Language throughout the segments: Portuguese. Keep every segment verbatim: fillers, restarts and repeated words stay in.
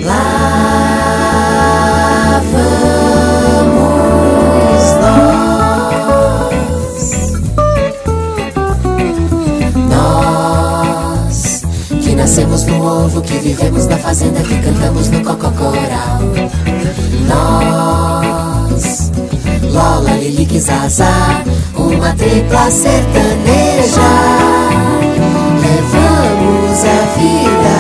Lá vamos nós, nós que nascemos no ovo, que vivemos na fazenda, que cantamos no cococoral. Nós, Lola, Lilique, Zazá, uma tripla sertaneja. Levamos a vida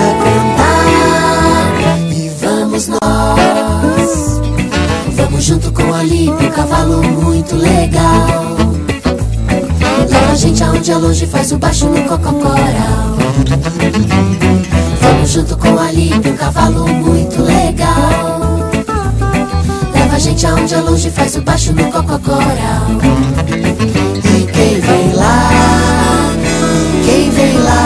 a cantar e vamos nós. Vamos junto com a Lipe, um cavalo muito legal. Leva a gente aonde é longe, faz o baixo no cococoral. Vamos junto com a Lipe, um cavalo muito legal. Leva a gente aonde é longe, faz o baixo no cococoral. E quem vem lá, quem vem lá,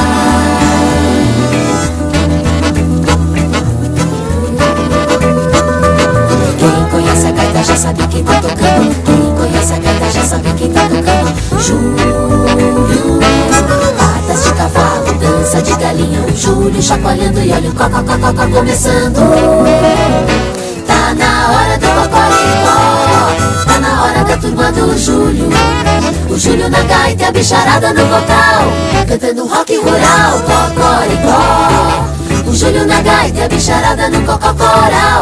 quem conhece a gaita já sabe quem tá tocando. Quem conhece a gaita já sabe quem tá tocando. Júlio, patas de cavalo, dança de galinha. O Júlio chacoalhando e olha o cocococó começando. Tá na hora do cocoricó, tá na hora da turma do Júlio. O Júlio na gaita e a bicharada no vocal, cantando rock rural, cocoricó. O Júlio na gaita e a bicharada no cococoral.